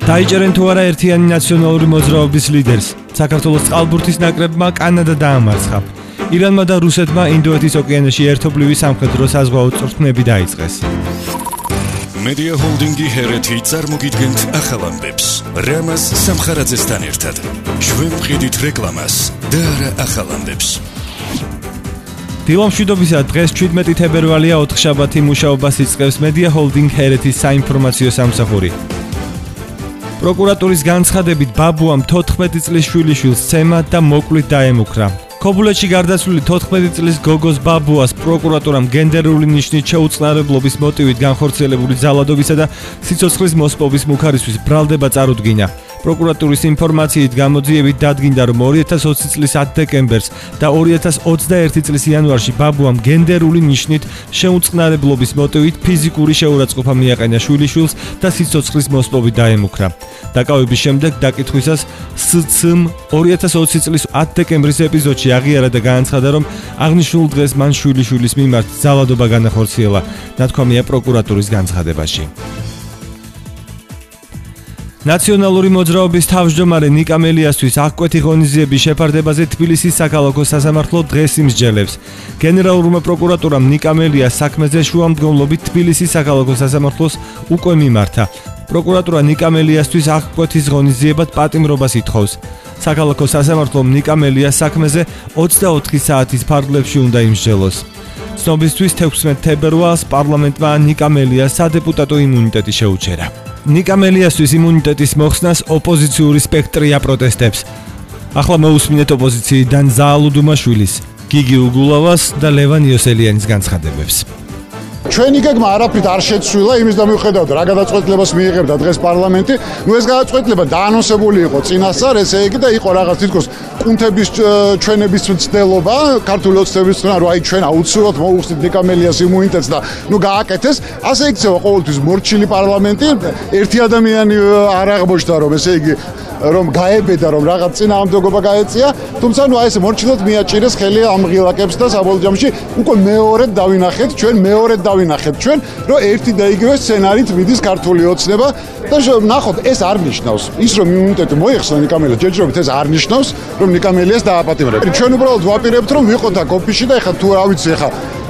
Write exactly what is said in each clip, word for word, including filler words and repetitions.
დაიჭერენ თუ არა ერთიანი ნაციონალური მოძრაობის ლიდერს. საქართველოს წყალბურთის ნაკრებმა კანადა დაამარცხა. ირანმა და რუსეთმა ინდოეთის ოკეანეში ერთობლივი სამხედრო საზღვაო წვრთნები დაიწყეს. Media Holding-ი ჰერეთი წარმოგიდგენთ ახალ ამბებს. რამაზ სამხარაძესთან ერთად. ჩვენ ვყიდით რეკლამას და არა ახალ ამბებს. დილამშვიდობისა დღეს შვიდმეტი თებერვალია ოთხშაბათი მუშაობას იწყებს Media Holding ჰერეთის საინფორმაციო სამსახური. პროკურატურის განცხადებით ბაბუამ თოთხმეტი წლის შვილიშვილს ცემა და მოკლით დაემუქრა. ქობულეთში გარდაცვლილი თოთხმეტი წლის გოგოს ბაბუას პროკურატურამ გენდერული ნიშნით შეუწყნარებლობის მოტივით განხორციელებული ძალადობისა და სიცოცხლის მოსპობის მუქარისთვის ბრალდება წარუდგინა. პროკურატურის ინფორმაციით გამოძიებით დადგინდა, რომ ორი ათას ოცი წლის ათ დეკემბერს და ორი ათას ოცდაერთი წლის იანვარში ბაბუამ გენდერული ნიშნით შეუწყნარებლობის მოტივით ფიზიკური შეურაცხყოფა მიაყენა შვილიშვილს და სიცოცხლის მოსპობით დაემუქრა. დაკავების შემდეგ დაკითხვისას სცმ ორი ათას ოცი წლის ათ დეკემბრის ეპიზოდში აღიარა და განაცხადა, რომ აღნიშნულ დღეს მან შვილიშვილის მიმართ ძალადობა განახორციელა, ნათქვამია პროკურატურის განცხადებაში. ნაციონალური მოძრაობის თავმჯდომარე ნიკა მელიასთვის აღკვეთი ღონისძიების შეფარდებაზე თბილისის საქალაქო სასამართლო დღეს იმსჯელებს. გენერალურმა პროკურატურამ ნიკა მელიას საქმეზე შუამდგომლობით თბილისის საქალაქო სასამართლოს უკვე მიმართა. პროკურატურა ნიკა მელიასთვის აღკვეთის ღონისძიებად პატიმრობას ითხოვს. საქალაქო სასამართლომ ნიკა მელიას საქმეზე ოცდაოთხი საათის ფარგლებში უნდა იმსჯელოს. ცნობისთვის თექვსმეტ თებერვალს პარლამენტმა ნიკა მელიას სადეპუტატო იმუნიტეტი შეუჩერა. ნიკა მელიასთვის იმუნიტეტის მოხსნას ოპოზიციური სპექტრი აპროტესტებს. ახლა მოусმინეთ ოპოზიციიდან ზაალუ დუმაშვილის, გიგი უგულავას და ლევან იოსელიანის განცხადებებს. ჩვენი გეგმა არაფრით არ შეცვლილა იმის და მიუხედავად რა გადაწყვეტილებას მიიღებდა დღეს პარლამენტი. ნუ ეს გადაწყვეტილება დაანონსებული იყო წინასწარ, ესე იგი და იყო რაღაც თითქოს კუნთების ჩვენების მცდელობა, ქართული ოცნების მცდელობა, რომ აი ჩვენ აუცილებლად მოუხსნით ნიკა მელიას იმუნიტეტს და ნუ გააკეთეს. ასე იქცევა ყოველთვის მორჩილი პარლამენტი. ერთი ადამიანი არ აღმოჩნდა, რომ ესე იგი რომ გაებედა, რომ რაღაც წინააღმდეგობა გაეწია, თუმცა ნუ აი ეს მორჩილად მიაჭირეს ხელი ამ ღილაკებს და საბოლოო ჯამში უკვე მეორედ დავინახეთ ჩვენ მეორედ დავინახეთ ჩვენ, რომ ერთი და იგივე სცენარით მიდის ქართული ოცნება და ნახოთ ეს არ ნიშნავს ის რომ იმუნიტეტი მოიხსნა ნიკა მელიას, ჯერჯერობით ეს არ ნიშნავს რომ ნიკა მელიას დააპატიმრებთ. ჩვენ უბრალოდ ვაპირებთ რომ ვიყოთ აქ ოფისში და ეხლა თუ რა ვიცი ეხლა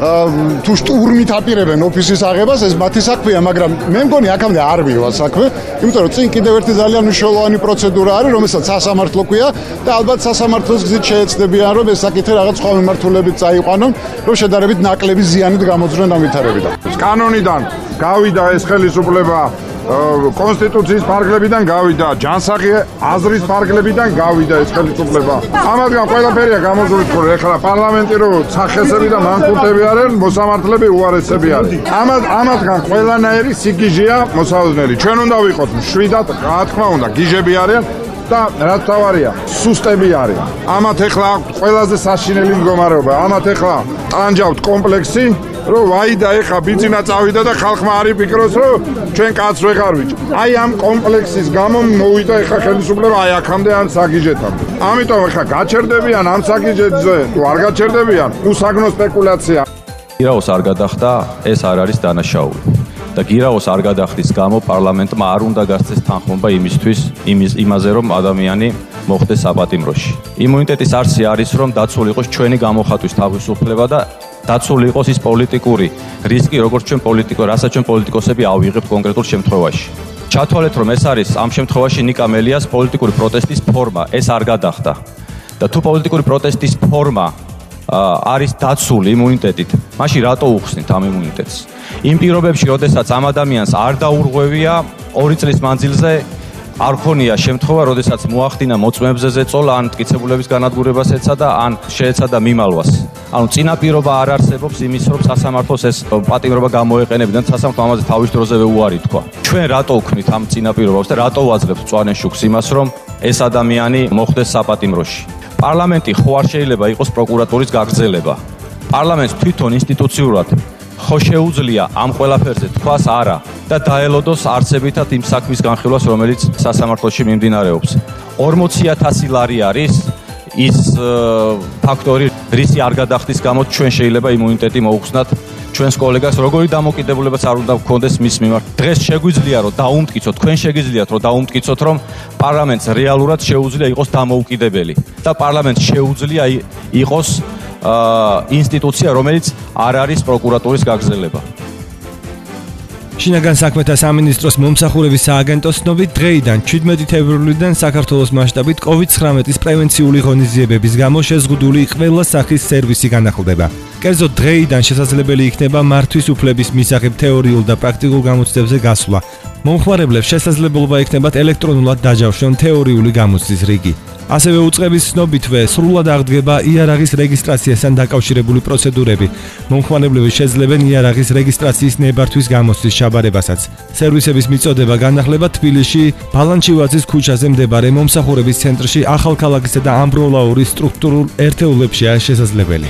თუ შტურმით აპირებენ ოფისის აღებას, ეს მათი საქმეა, მაგრამ მე მგონი აქამდე არ მივა საქმე, იმიტომ რომ წინ კიდევ ერთი ძალიან მნიშვნელოვანი პროცედურა არის, რომელსაც სასამართლო ქვია და ალბათ სასამართლოს გზით შეეცდებიან, რომ ეს საკითხი რაღაც სხვა მიმართულებით წაიყვანონ, რომ შედარებით ნაკლები ზიანით გამოძრონ ამ ვითარებიდან. კანონიდან გავიდა ეს ხელისუფლება, კონსტიტუციის ფარგლებიდან გავიდა, ჯანსაღი აზრის ფარგლებიდან გავიდა ეს ხელისუფლება. ამათგან ყველაფერია გამოზრული, რომ ეხლა პარლამენტი რო სახესები და მანქურტები არიან, მოსამართლეები უარესები არიან. ამათ ამათგან ყველანაირი სიგიჟეა მოსალოდნელი. ჩვენ უნდა ვიყოთ მშვიდად, რა თქმა უნდა, გიჟები არიან და რაც თავარია, სუსტები არიან. ამათ ეხლა აქვთ ყველაზე საშინელი მდგომარეობა. ამათ ეხლა ტანჯავთ კომპლექსი, რომ ვაიდა ეხა ბიძინა წავიდა და ხალხმა არ იფიქროს, რომ ჩვენ კაც ვეღარ ვიჭ. აი ამ კომპლექსის გამო მოვიდა ეხა ხელისუფლება აი აქამდე ან საგიჟეთამდე. ამიტომ ეხა გაჩერდებიან ამ საგიჟეთზე, თუ არ გაჩერდებიან, უსაგნო სპეკულაცია. გირაოს არ გადახდა, ეს არ არის დანაშაული. და გირაოს არ გადახდის გამო პარლამენტმა არ უნდა გასცეს თანხმობა იმისთვის, იმის იმაზე, რომ ადამიანი მოხდეს საპატიმროში. იმუნიტეტის არსი არის, რომ დაცული იყოს ჩვენი გამოხატვის თავისუფლება და დაცული იყოს ის პოლიტიკური რისკი, როგორც ჩვენ პოლიტიკო, რასაც ჩვენ პოლიტიკოსები ავიღებთ კონკრეტულ შემთხვევაში. ჩათვალეთ, რომ ეს არის ამ შემთხვევაში ნიკა მელიას პოლიტიკური პროტესტის ფორმა, ეს არ გადახდა. და თუ პოლიტიკური პროტესტის ფორმა არის დაცული იმუნიტეტით, მაშინ რატო უხსნით ამ იმუნიტეტს? იმ პირობებში, როდესაც ამ ადამიანს არ დაურღვევია ორი წლის მანძილზე არ ხონია შემთხვევა, როდესაც მოახდინა მოწმეებზე ზეწოლა, ან მტკიცებულების განადგურებას ეცადა, ან შეეცადა მიმალვას. ანუ წინაპირობა არ არსებობს იმის, რომ სასამართლოს ეს პატიმრობა გამოეყენებინა და სასამართლო ამაზე თავის დროზევე უარი თქვა. ჩვენ რატო ვქნით ამ წინაპირობას და რატო ვაძლევთ მწვანე შუქს იმას, რომ ეს ადამიანი მოხდეს საპატიმროში? პარლამენტი ხო არ შეიძლება იყოს პროკურატურის გაგრძელება. პარლამენტს თვითონ ინსტიტუციურად ხო შეუძლია ამ ყველაფერზე თქვას არა და დაელოდოს არსებითად იმ საქმის განხილვას, რომელიც სასამართლოში მიმდინარეობს. ორმოცი ათასი ლარი არის ის ფაქტორი, რისი არ გადახდის გამო ჩვენ შეიძლება იმუნიტეტი მოუხსნათ ჩვენს კოლეგას როგორი დამოკიდებულებაც არ უნდა გქონდეს მის მიმართ. დღეს შეგვიძლია რომ დაუმტკიცოთ, თქვენ შეგიძლიათ რომ დაუმტკიცოთ, რომ პარლამენტს რეალურად შეუძლია იყოს დამოუკიდებელი და პარლამენტს შეუძლია იყოს ინსტიტუცია, რომელიც არ არის პროკურატურის გაგრძელება. შინაგან საქმეთა სამინისტროს მომსახურების სააგენტოს ცნობით დღეიდან შვიდმეტი თებერვლიდან საქართველოს მასშტაბით კოვიდ ცხრამეტის პრევენციული ღონისძიებების გამო შეზღუდული ყველა სახის სერვისი განახლდება. კერძოდ დღეიდან შესაძლებელი იქნება მართვის უფლების მისაღებ თეორიულ და პრაქტიკულ გამოცდებზე გასვლა. მომხმარებლებს შესაძლებლობა იქნებათ ელექტრონულად დაჯავშონ თეორიული გამოცდის რიგი. ასევე უწყების ცნობითვე სრულად აღდგება იარაღის რეგისტრაციასთან დაკავშირებული პროცედურები. მომხმარებლები შეძლებენ იარაღის რეგისტრაციის ნებართვის გამოცდის ჩაბარებასაც. სერვისების მიწოდება განახლება თბილისში, ბალანჩივაძის ქუჩაზე მდებარე მომსახურების ცენტრში, ახალქალაქისა და ამბროლაურის სტრუქტურულ ერთეულებშია შესაძლებელი.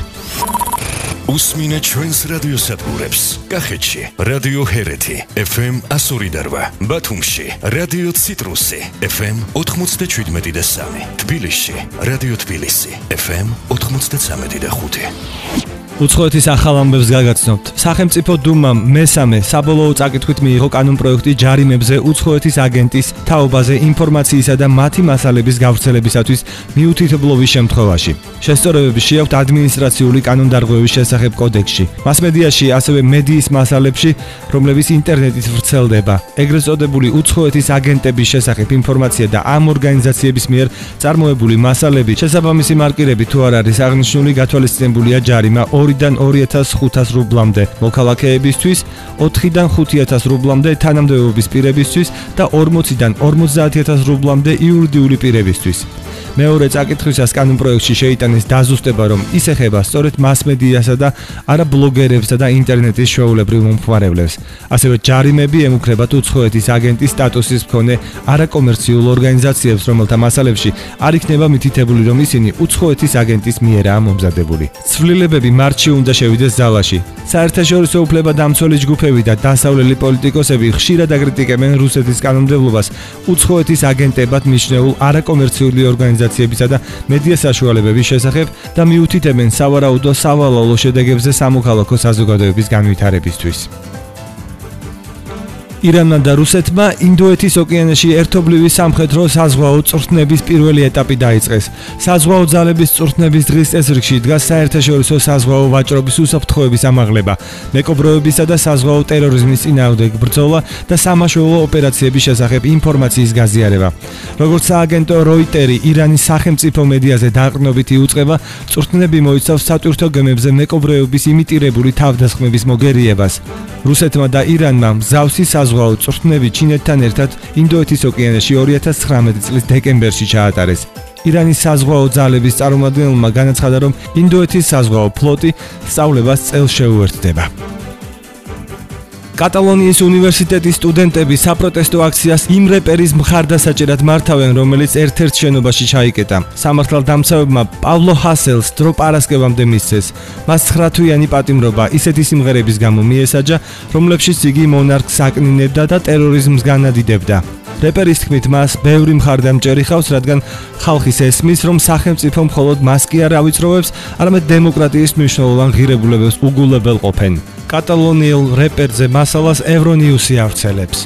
უსმინე ჩვენს რადიოსადგურებს. კახეთში რადიო ჰერეთი ეფ ემ ასორი და რვა, ბათუმში რადიო ციტრუსი ეფ ემ ოთხმოცდაშვიდმეტი და სამი, თბილისში რადიო თბილისი ეფ ემ ოთხმოცდაცამეტი და ხუთი. უცხოეთის ახალ ამბებს გაგაცნობთ. სახელმწიფო დუმამ მესამე საბოლოო წაკითხვით მიიღო კანონპროექტი ჯარიმებზე უცხოეთის აგენტის თაობაზე ინფორმაციისა და მათი მასალების გავრცელებისათვის მიუთითებლობის შემთხვევაში. შესწორებები შეაქვთ ადმინისტრაციული კანონდარღვევის შესახებ კოდექსში. მასმედიაში, ასევე მედიის მასალებში, რომლებიც ინტერნეტით ვრცელდება. ეგრეთ წოდებული უცხოეთის აგენტების შესახებ ინფორმაცია და ამ ორგანიზაციების მიერ წარმოებული მასალები შესაბამისი მარკირებით თუ არ არის აღნიშნული, გათვალისწინებულია ჯარიმა ორიდან ორი ათას ხუთას რუბლამდე, მოქალაქეებისთვის ოთხიდან ხუთი ათას რუბლამდე, თანამდებობის პირებისთვის და ორმოციდან ორმოცდაათი ათას რუბლამდე იურიდიული პირებისთვის. მეორე წაკითხვისას კანონპროექტში შეიტანეს დაზუსტება, რომ ის ეხება სწორედ მასმედიასა და არა ბლოგერებსა და ინტერნეტის ჩვეულებრივ მომხმარებლებს. ასევე ჯარიმები ემუქრებათ უცხოეთის აგენტის სტატუსის მქონე არაკომერციულ ორგანიზაციებს, რომელთა მასალებში არ იქნება მითითებული, რომ ისინი უცხოეთის აგენტის მიერაა მომზადებული. ცვლილებები მარტში უნდა შევიდეს ძალაში. საერთაშორისო უფლებადამცველი ჯგუფები და დასავლელი პოლიტიკოსები ხშირად აკრიტიკებენ რუსეთის კანონმდებლობას უცხოეთის აგენტებად მიჩნეულ არაკომერციული ორგანიზაციებისა და მედია საშუალებების შესახებ და მიუთითებენ სავარაუდო სავალალო შედეგებზე სამოქალაქო საზოგადოების განვითარებისთვის. ირანმა და რუსეთმა ინდოეთის ოკეანეში ერთობლივი სამხედრო საზღვაო წვრთნების პირველი ეტაპი დაიწყეს. საზღვაო ძალების წვრთნების დღის წესრიგში დგას საერთაშორისო საზღვაო ვაჭრობის უსაფრთხოების ამაღლება, მეკობროებისა და საზღვაო ტერორიზმის წინააღმდეგ ბრძოლა და სამაშველო ოპერაციების შესახებ ინფორმაციის გაზიარება. როგორც სააგენტო როიტერი ირანის სახელმწიფო მედიაზე დაყრდნობით იუწყება, წვრთნები მოიცავს სატვირთო გემებზე მეკობროების იმიტირებული თავდასხმების მოგერიებას. რუსეთმა და ირანმა მსგავსი საზღვაო წვრთნები ჩინეთთან ერთად ინდოეთის ოკეანეში ორი ათას ცხრამეტი წლის დეკემბერში ჩაატარეს. ირანის საზღვაო ძალების წარმომადგენელმა განაცხადა, რომ ინდოეთის საზღვაო ფლოტი სწავლებას წელს შეუერთდება. კატალონიის უნივერსიტეტის სტუდენტები საპროტესტო აქციას იმ რეპერის მხარდასაჭერად მართავენ, რომელიც ერთ-ერთ შენობაში ჩაიკეტა. სამართალდამცავებმა პავლო ჰასელს დრო პარასკევამდე მისცეს. მას ცხრათვიანი პატიმრობა ისეთი სიმღერების გამო მიესაჯა, რომლებშიც იგი მონარქს აკნინებდა და ტერორიზმს განადიდებდა. რეპერის თქმით, მას ბევრი მხარდამჭერი ხავს, რადგან ხალხის ესმის, რომ სახელმწიფო მხოლოდ მას კი არ ავიწროვებს, არამედ დემოკრატიის მნიშვნელოვან ღირებულებებს უგულებელყოფენ. კატალონიელ რეპერზე მასალას ევრონიუსი ავრცელებს.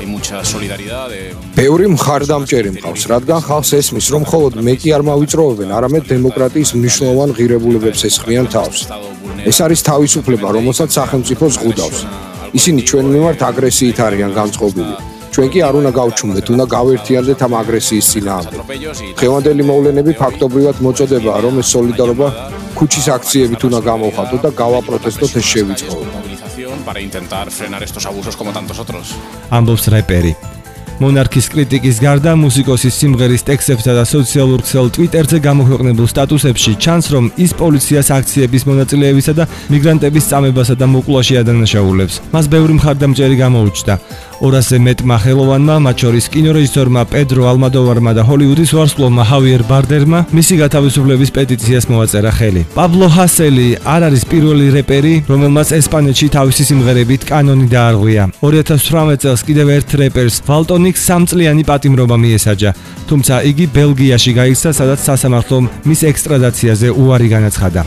ბევრი მხარდამჭერი მყავს, რადგან ხალხს ესმის, რომ მხოლოდ მე კი არ მავიწროვებენ, არამედ დემოკრატიის მნიშვნელოვან ღირებულებებს ესხმიან თავს. ეს არის თავისუფლება, რომელსაც სახელმწიფო ზღუდავს. ისინი ჩვენ მიმართ აგრესიით არიან განწყობილი. ჩვენ კი არ უნდა გავჩუმდეთ, უნდა გავერთიანდეთ ამ აგრესიის წინააღმდეგ. დღევანდელი მოვლენები ფაქტობრივად მოწოდებაა, რომ ეს სოლიდარობა ქუჩის აქციებით უნდა გამოვხატოთ და გავაპროტესტოთ ეს შევიწყოთ. para intentar frenar estos abusos como tantos otros. ამბობს რეპერი. მონარქის კრიტიკის გარდა მუსიკოსის სიმღერის ტექსტებსა და სოციალურ ქსელ ტვიტერზე გამოქვეყნებულ სტატუსებში ჩანს, რომ ის პოლიციას აქციების მონაწილეებისა და მიგრანტების წამებასა და მოკლაში ადანაშაულებს. მას ბევრი მხარდამჭერი გამოუჩნდა. ორასზე მეტმა ხელოვანმა, მათ შორის კინორეჟისორმა პედრო ალმოდოვარმა და ჰოლივუდის ვარსკვლავმა ჰავიერ ბარდერმა მისი გათავისუფლების პეტიციას მოაწერა ხელი. პაბლო ჰასელი არ არის პირველი რეპერი, რომელმაც ესპანეთში თავისი სიმღერებით კანონი დაარღვია. ორი ათას ცხრამეტ წელს კიდევ ერთ რეპერს ვალტონიკს სამწლიანი პატიმრობა მიესაჯა, თუმცა იგი ბელგიაში გაიქცა, სადაც სასამართლომ მის ექსტრადაციაზე უარი განაცხადა.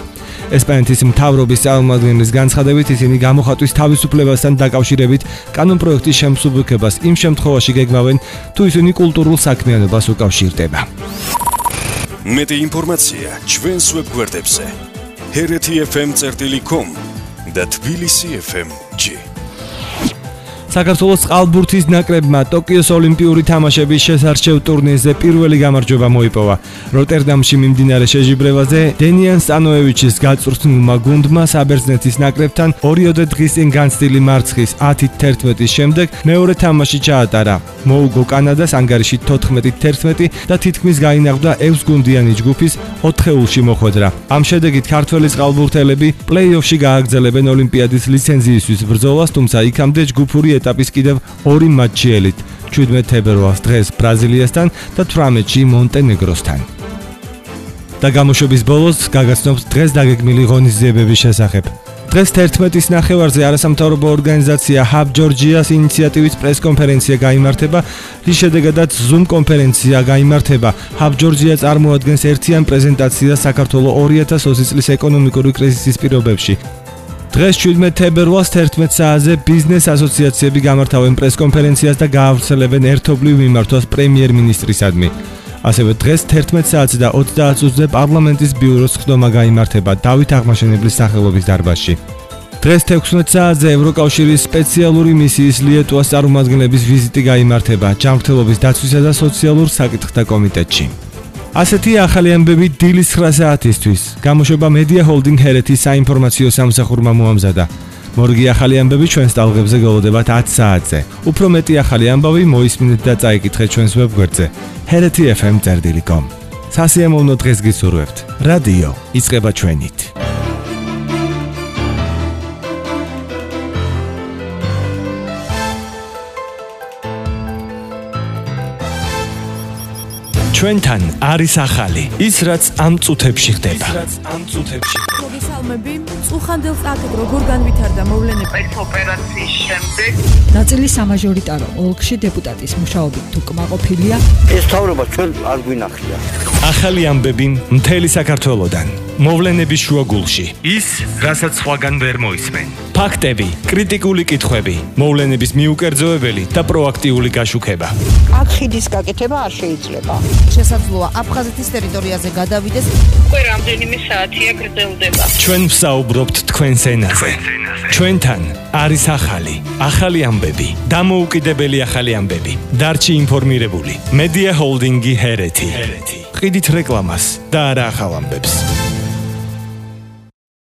ესპანეთის მთავრობის წარმომადგენლის განცხადებით, ისინი გამოხატვის თავისუფლებასთან დაკავშირებით კანონპროექტის შემსუბუქებას იმ შემთხვევაში გეგმავენ, თუ ისინი კულტურულ საქმიანობას უკავშირდება. მეტი ინფორმაცია ჩვენს ვებგვერდებზე ჰერეთი ეფ ემ წერტილი კომ და თბილისი ეფ ემ ჯი. საქართველოს წყალბურთის ნაკრებმა ტოკიოს ოლიმპიური თამაშების შესარჩევ ტურნირზე პირველი გამარჯვება მოიპოვა. როტერდამში მიმდინარე შეჯიბრებაზე დენიან სტანოევიჩის გაწვრთნილმა გუნდმა საბერძნეთის ნაკრებთან ორიოდე დღის წინ განცდილი მარცხის ათი თერთმეტის შემდეგ მეორე თამაში ჩაატარა. მოუგო კანადას ანგარიში თოთხმეტი თერთმეტი და თითქმის გაინაღდა ექვსგუნდიანი ჯგუფის ოთხეულში მოხვედრა. ამ შედეგით ქართველი წყალბურთელები პლეი-ოფში გააგრძელებენ ოლიმპიადის ლიცენზიისთვის ბრძოლას, თუმცა იქამდე ჯგუფური ეტაპის კიდევ ორი მატჩი ელით. შვიდმეტ თებერვალს დღეს ბრაზილიასთან და თვრამეტში მონტენეგროსთან. და გამოშვების ბოლოს გაგაცნობთ დღეს დაგეგმილი ღონისძიებების შესახებ. დღეს თერთმეტის ნახევარზე არასამთავრობო ორგანიზაცია Hub Georgia-ს ინიციატივით პრესკონფერენცია გაიმართება, რის შედეგადაც Zoom კონფერენცია გაიმართება. Hub Georgia წარმოადგენს ერთიან პრეზენტაციას საქართველოს ორი ათას ოცი წლის ეკონომიკური კრიზისის პირობებში. დღეს შვიდმეტ თებერვალს თერთმეტ საათზე ბიზნეს ასოციაციები გამართავენ პრესკონფერენციას და გაავრცელებენ ერთობლივ მიმართვას პრემიერ-მინისტრისადმი. ასევე დღეს თერთმეტ საათზე და ოცდაათ წუთზე პარლამენტის ბიუროს ხდომა გაიმართება დავით აღმაშენებლის სახელობის დარბაზში. დღეს თექვსმეტ საათზე ევროკავშირის სპეციალური მისიის ლიეტუვას წარმომადგენლების ვიზიტი გაიმართება ჯანმრთელობის დაცვისა და სოციალურ საკითხთა კომიტეტში. ასეთი ახალი ამბები დილის ცხრა საათისთვის. გამოშვება Media Holding ჰერეთის საინფორმაციო სამსახურმა მოამზადა. მორგი ახალი ამბები ჩვენს ტალღებზე გველოდებათ ათი საათზე. უფრო მეტი ახალი ამბავი მოისმინეთ და წაიკითხეთ ჩვენს ვებგვერდზე ჰერეთი ეფ ემ წერტილი კომ. სასიამოვნო დღეს გისურვებთ. რადიო იწყება ჩვენით. ჩვენთან არის ახალი ის რაც ამ წუთებში ხდება. ამ წუთებში მოგესალმები. წუხანდელს აქეთ როგორ განვითარდა მოვლენები ეს ოპერაციის შემდეგ? ნაწილი სამაჟორიტარო ოლქში დეპუტატის მუშაობით თუ კმაყოფილია. ეს თავრობა ჩვენ არ გვინახია. ახალი ამბები მთელი საქართველოდან. მოვლენების შუაგულში. ის, რასაც სხვაგან ვერ მოისმენ. ფაქტები, კრიტიკული კითხვები, მოვლენების მიუკერძოებელი და პროაქტიული გაშუქება. აქ ხიდის გაკეთება არ შეიძლება. შესაძლოა აფხაზეთის ტერიტორიაზე გადავიდეს. უკვე რამდენიმე საათია გრძელდება. ჩვენ ვსაუბრობთ თქვენს ენაზე. ჩვენთან არის ახალი, ახალი ამბები, დამოუკიდებელი ახალი ამბები. დარჩი ინფორმირებული. Media Holding-ი ჰერეთი. ყიდით რეკლამას და არა ახალ ამბებს.